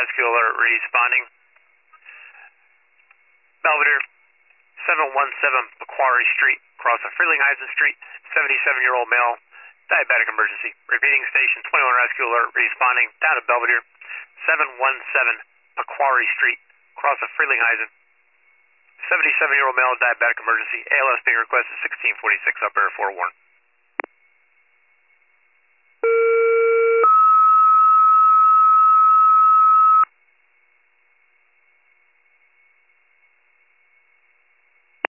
rescue alert responding. Belvedere, 717 Macquarie Street, across of Frelinghuysen Street, 77-year-old male, diabetic emergency. Repeating, station 21 rescue alert responding, down to Belvedere, 717 Macquarie Street, across of Frelinghuysen. 77-year-old male, diabetic emergency. ALS being requested 1646, up air 4-1.